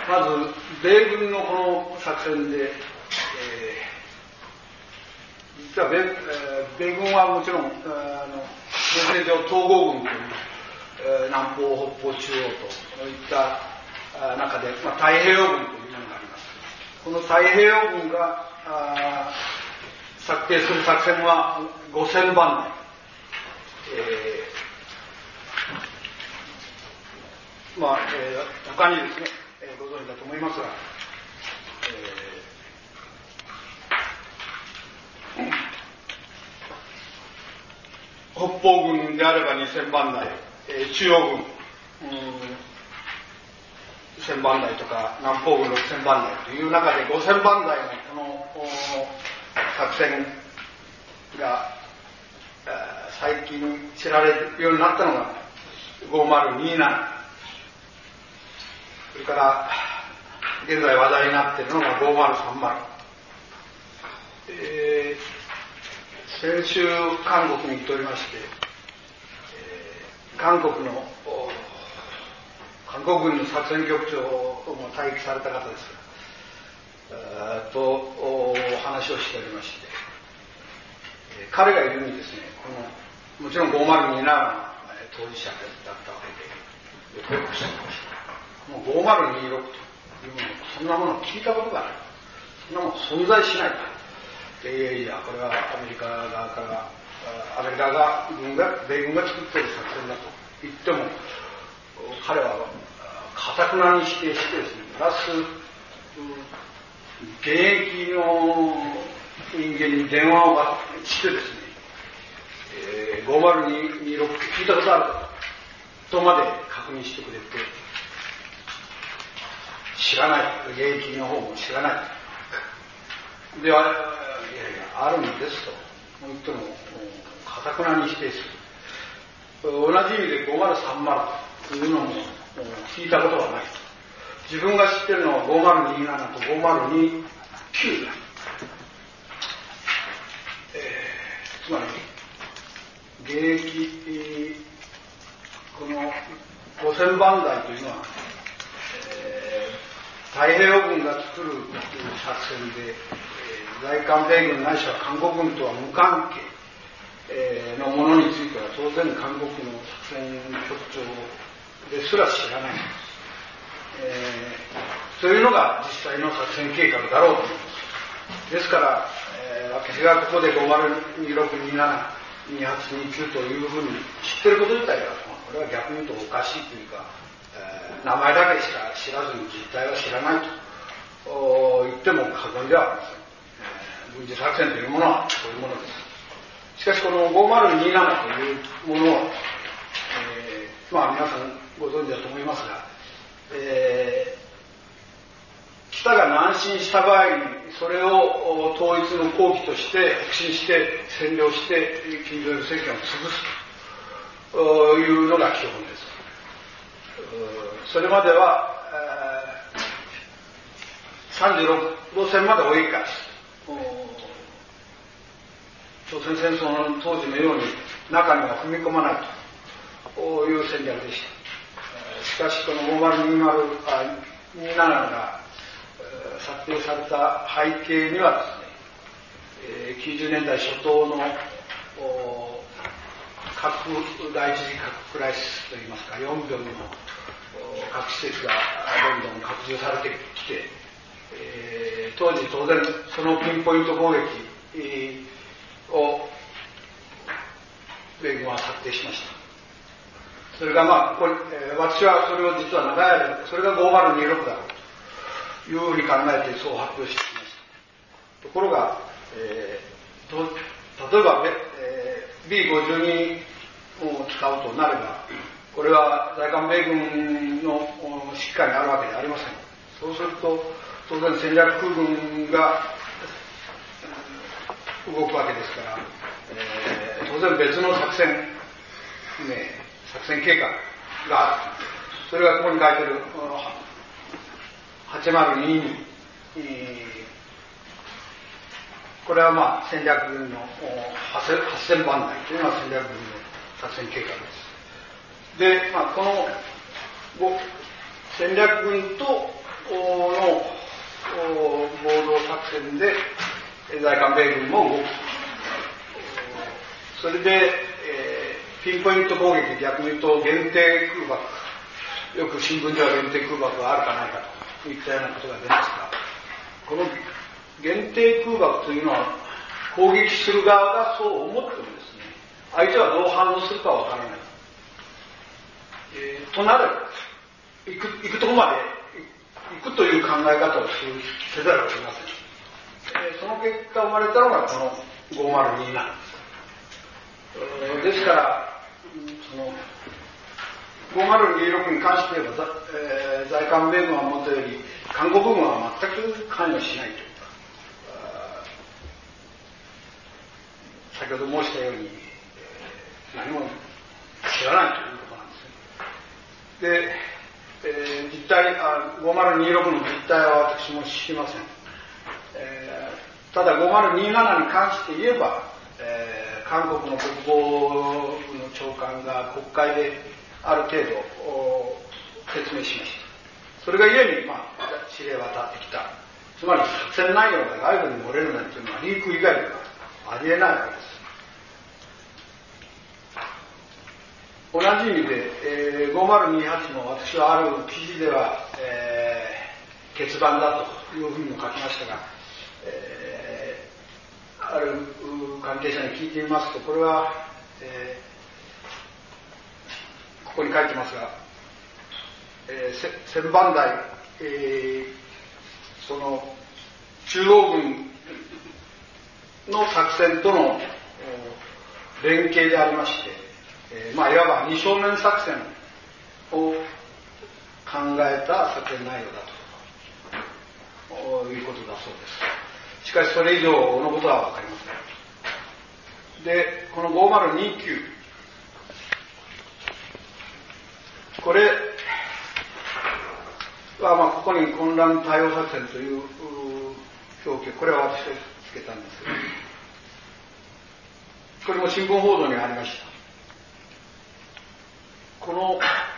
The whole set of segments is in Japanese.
まず米軍のこの作戦で、実は米軍はもちろん戦上統合軍という、南方北方中央といった中で、太平洋軍というものがあります。この太平洋軍が策定する作戦は5000番台、他にですね、ご存知だと思いますが、北方軍であれば2000番台、中央軍、1000番台とか南方軍6000番台という中で5000番台のこの作戦が最近知られるようになったのが5027、それから現在話題になっているのが5030。先週韓国に行っておりまして、韓国軍の作戦局長も退役された方ですとお話をしておりまして、彼が言うにですね、もちろん5027が当事者だったわけで、よくおっしゃってました。もう5026というもの、そんなもの聞いたことがない。そんなもの存在しないと。いや、これはアメリカ側から、米軍が作っている作戦だと言っても、彼は堅くなに否定してですね、プラス、現役の人間に電話をしてですね、5026って聞いたことあるとまで確認してくれて、知らない、現役の方も知らない。で、いやいや、あるんですと言っても、堅くなに否定する。同じ意味で5030というのも聞いたことがない。自分が知っているのは5027と5029だ。つまり、現役、この5000番台というのは、太平洋軍が作る作戦で、在韓米軍ないしは韓国軍とは無関係のものについては当然韓国の作戦局長ですら知らない。そういうのが実際の作戦計画だろうと思います。ですから、私がここで5026272829というふうに知ってること自体は、これは逆に言うとおかしいというか、名前だけしか知らずに実態は知らないと言っても過言ではありません。軍事作戦というものはそういうものです。しかしこの5027というものを、皆さんご存知だと思いますが、北が南進した場合にそれを統一の好機として北進して占領して金正日政権を潰すというのが基本です。それまでは、36路線まで追い返す。朝鮮戦争の当時のように中には踏み込まないという戦略でした。しかしこの5027が策定された背景にはですね、90年代初頭の第一次核クライシスといいますか、4秒の核施設がどんどん拡充されてきて、当時当然そのピンポイント攻撃を米軍は策定しました。それが私はそれを実は長い間、それが5026だろうというふうに考えてそう発表してきました。ところが、例えば、B52 を使うとなれば、これは在韓米軍の指揮下にあるわけではありません。そうすると当然戦略空軍が動くわけですから、当然別の作戦計画がある。それがここに書いてる802に、これは戦略軍の8000番台というのは戦略軍の作戦計画です。で、この戦略軍と合同作戦で在韓米軍も動く。それで、ピンポイント攻撃、逆に言うと限定空爆、よく新聞では限定空爆があるかないかといったようなことが出ますが、この限定空爆というのは攻撃する側がそう思ってもですね、相手はどう反応するかわからない。となれば、行くところまで行くという考え方をせざるを得ません。その結果生まれたのがこの502なんです。ですから、その5026に関して言えば、在韓米軍はもとより韓国軍は全く関与しないというか、先ほど申したように、何も知らないということなんですね。で、実態、5026の実態は私も知りません。ただ5027に関して言えば、韓国の国防部の長官が国会である程度説明しました。それがゆえに、指令が渡ってきた。つまり作戦内容が外部に漏れるなんていうのはリーク以外ではありえないわけです。同じ意味で、5028の私はある記事では、欠番だというふうにも書きましたが、ある関係者に聞いてみますと、これは、ここに書いてますが、千番台、その中央軍の作戦との連携でありまして、いわば二正面作戦を考えた作戦内容だということだそうです。しかしそれ以上のことは分かりません。で、この5029、これはここに混乱対応作戦という表記、これは私がつけたんですけど、これも新聞報道にありました。この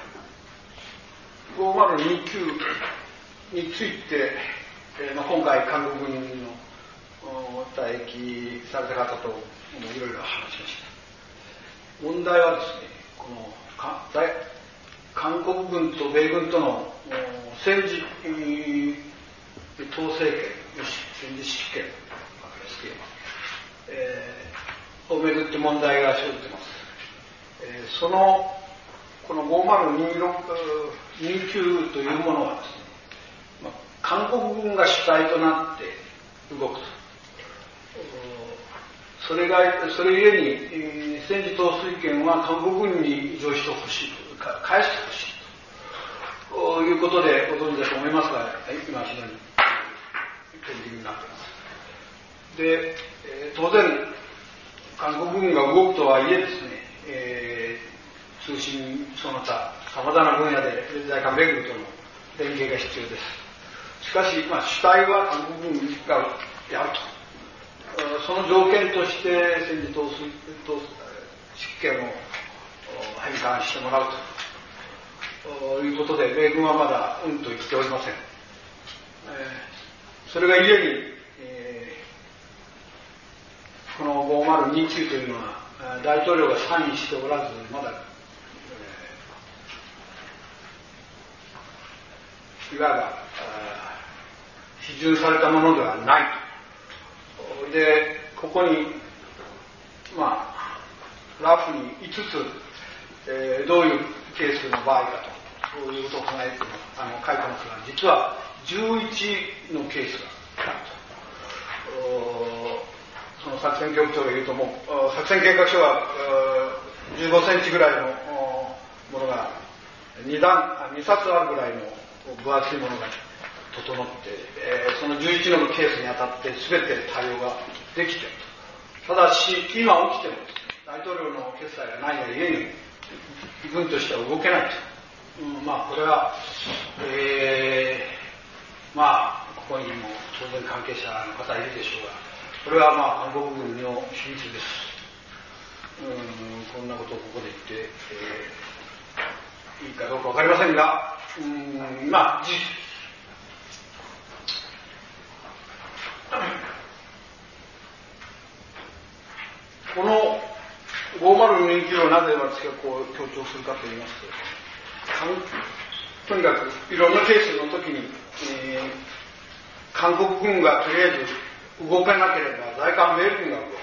5029について、今回韓国軍の退役された方といろいろ話しました。問題はですね、この韓国軍と米軍との戦時統制権、戦時指揮権ですけど、をめぐって問題が生じています。この5029というものはですね、韓国軍が主体となって動くと。それゆえに、戦時統制権は韓国軍に移譲してほしいと、返してほしいということでご存知だと思いますが、今非常に権利になっています。で、当然、韓国軍が動くとはいえですね、通信その他様々な分野で在韓米軍との連携が必要です。しかし、主体は韓国軍がやると。その条件として戦時統制指揮権を返還してもらうということで、米軍はまだと言っておりません。それがゆえに、この5029というのは大統領がサインしておらず、まだいわば批准されたものではないと。で、ここにラフに5つ、どういうケースの場合かと、そういうことを考えて書いてますが、実は11のケースがあると。その作戦局長が言うと、もう作戦計画書は15センチぐらいのものが2冊あるぐらいの分厚いものが整って、その11のケースにあたって全て対応ができていると。ただし今起きても大統領の決裁がないがゆえに軍としては動けないと。これは、ここにも当然関係者の方いるでしょうが、これは韓国軍の秘密です。こんなことをここで言って、いいかどうかわかりませんが、事実です。 この502をなぜ私がこう強調するかと言いますと、とにかくいろんなケースの時に、韓国軍がとりあえず動かなければ在韓米軍が動く。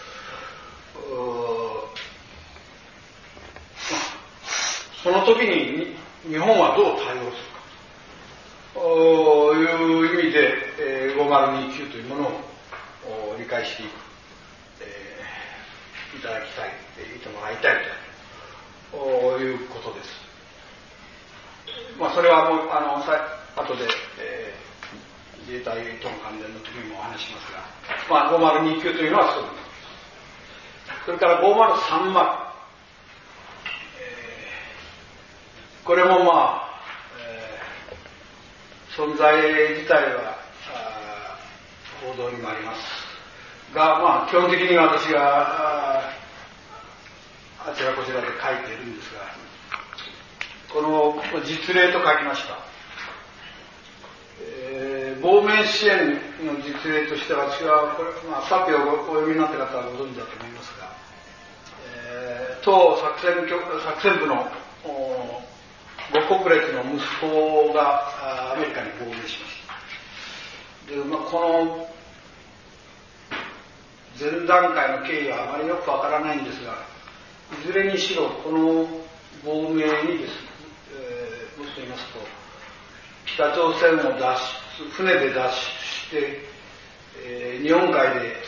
その時に日本はどう対応するかという意味で、5029というものを理解していただきたい、いてもらいたいということです。それはもう後で、自衛隊との関連の時にもお話しますが、5029というのはそうです。それから5030、これも存在自体は報道にもありますが、基本的に私があちらこちらで書いているんですが、この実例と書きました。亡命支援の実例として私はこれ、さてお読みになった方はご存知だと思いますが、当作戦部の5国列の息子がアメリカに亡命しました。で、この前段階の経緯はあまりよくわからないんですが、いずれにしろこの亡命にですね、もっと言いますと、北朝鮮を船で脱出して、日本海で、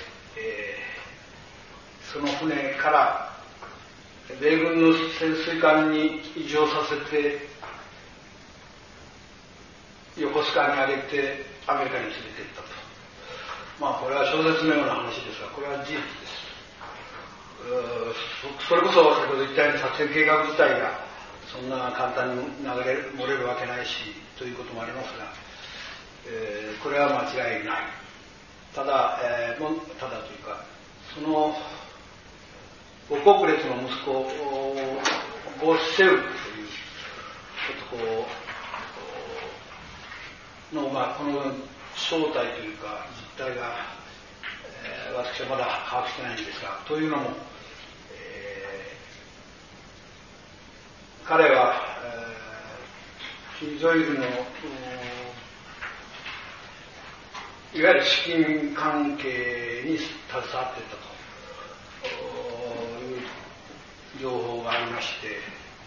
その船から米軍の潜水艦に移乗させて横須賀に上げてアメリカに連れて行ったと。これは小説のような話ですが、これは事実です。それこそ先ほど言ったように作戦計画自体がそんな簡単に漏れるわけないしということもありますが、これは間違いない。ただというか、その5国列の息子ゴ・セウという男の、この正体というか実態が、私はまだ把握してないんですが、というのも、彼は、金正日のいわゆる資金関係に携わっていたという情報がありまして、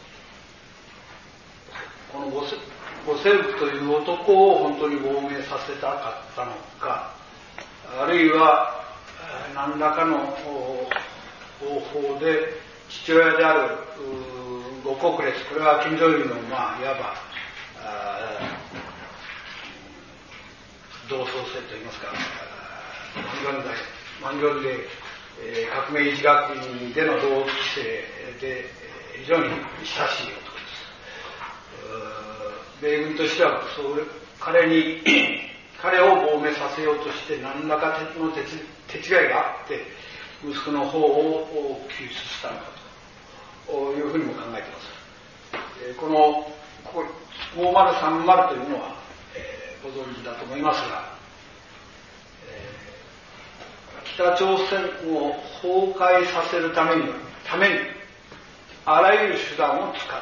このゴセウクという男を本当に亡命させたかったのか、あるいは何らかの方法で父親である5国列、これは金正日のいわば同窓生といいますか、マンギョンで革命一学院での同期生で非常に親しい男です。米軍としては彼を亡命させようとして何らかの手違いがあって息子の方を救出したのかというふうにも考えています。この5030というのは、ご存知だと思いますが、北朝鮮を崩壊させるためにあらゆる手段を使う。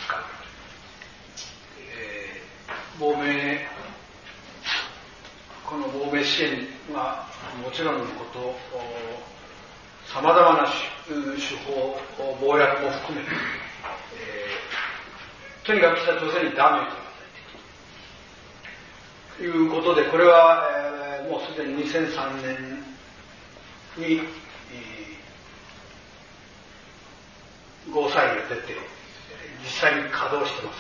この亡命支援はもちろんのこと、さまざまな手法、謀略も含め、とにかく北朝鮮にダメージを与えていくということで、これは、もうすでに2003年に、ゴーサインが出て実際に稼働してます。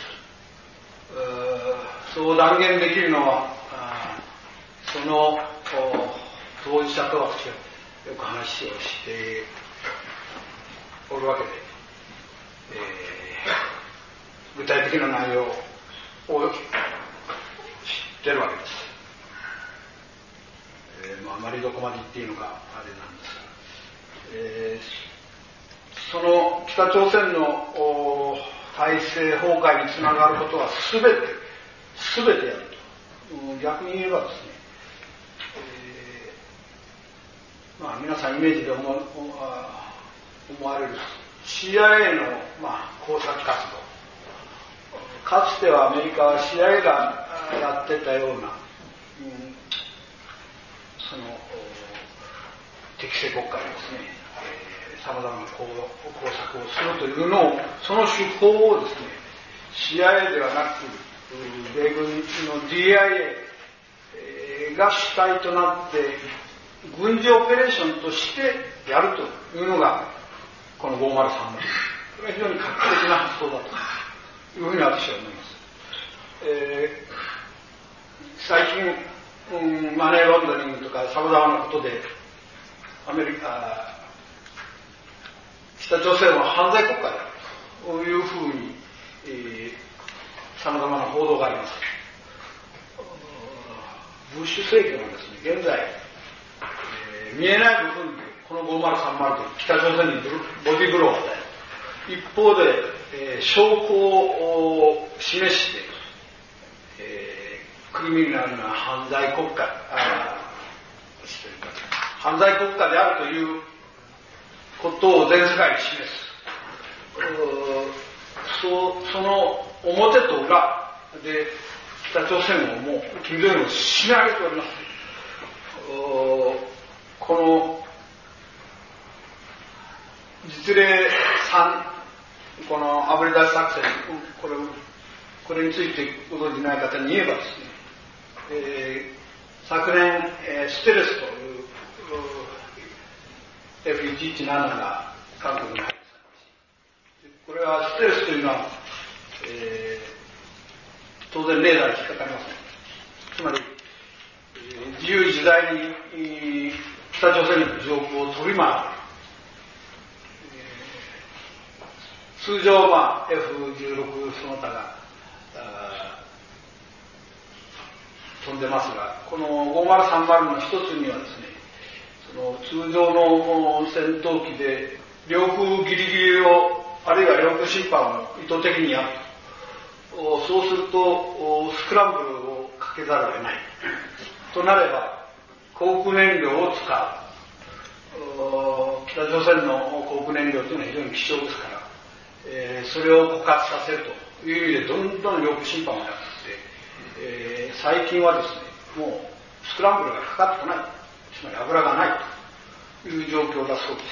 そう断言できるのはその当事者と私はよく話をしておるわけで、具体的な内容を知ってるわけです。あまりどこまで言っていいのかあれなんですが、その北朝鮮の体制崩壊につながることは全てやると。逆に言えばですね、皆さんイメージで思われる CIA の、工作活動、かつてはアメリカは CIA がやってたような、その適正国家でですね、さまざまな工作をするというのを、その手法をですね、CIA ではなく米軍の DIA が主体となって軍事オペレーションとしてやるというのがこの503です。これは非常に画期的な発想だというふうに私は思います。最近、マネーロンダリングとかさまざまなことで北朝鮮は犯罪国家だというふうにさまざまな報道があります。ブッシュ政権はですね、現在、見えない部分でこの5030で北朝鮮にボディーブローを与える。一方で、証拠を示して、クリミナルな犯罪国家であるということを全世界に示す。その表と裏で北朝鮮をもう金正恩を締め上げております。この実例3、このあぶり出し作戦、これについてご存じない方に言えばですね、昨年、ステレスという F117 が韓国に入りました。これはステレスというのは、当然レーダーに引っかかりません。つまり、自由自在に北朝鮮の上空を飛び回る。通常、F16 その他が飛んでますが、この5030の一つにはですね、その通常の戦闘機で領空ギリギリを、あるいは領空侵犯を意図的にやると。そうするとスクランブルをかけざるを得ないとなれば、航空燃料を使う。北朝鮮の航空燃料というのは非常に貴重ですから、それを枯渇させるという意味でどんどん領空侵犯をやって、最近はですね、もうスクランブルがかかってこない、つまり油がないという状況だそうです。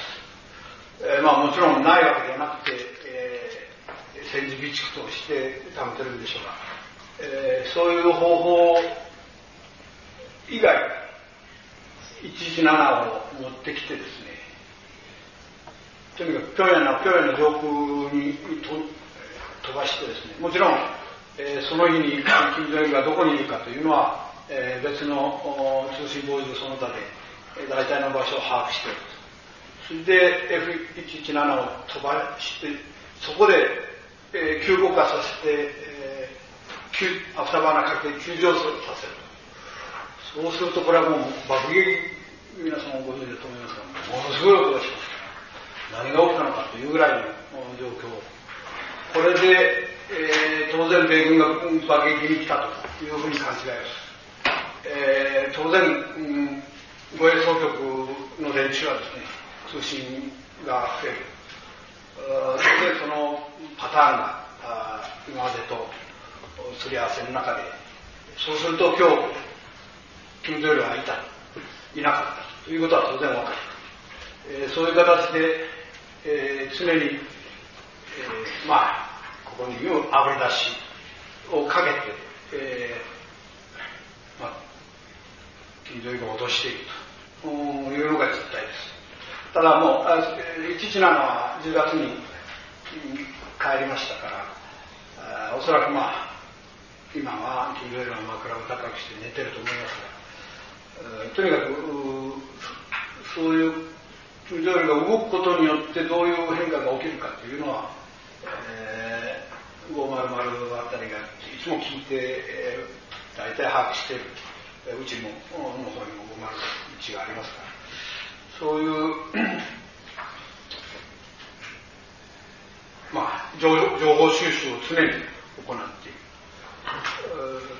もちろんないわけではなくて、戦時備蓄として貯めてるんでしょうが、そういう方法以外、117を持ってきてですね、とにかく平壌の上空に飛ばしてですね、もちろん、その日に金正恩がどこにいるかというのは、別の通信傍受その他で大体の場所を把握している。それで F117 を飛ばして、そこで急降下させて、アフターバーナーかけて急上昇させる。そうするとこれはもう爆撃、皆さんもご存知だと思いますが、ものすごい音がします。何が起きたのかというぐらいの状況。これで、当然米軍が爆撃に来たというふうに勘違いをする。当然、護衛総局の連中はですね、通信が増える。当然そのパターンが今までとすり合わせの中で、そうすると今日金正恩はいなかったということは当然分かる。そういう形で、常に、ここに言うあぶり出しをかけて、金正恩を落としているというのが実態です。ただもう117は10月に帰りましたから、おそらく今は金正恩は枕を高くして寝てると思いますが、とにかくそういう金正恩が動くことによってどういう変化が起きるかというのは、500あたりがいつも聞いて、大体把握している。うちの方にも501がありますから、そういう情報収集を常に行っている。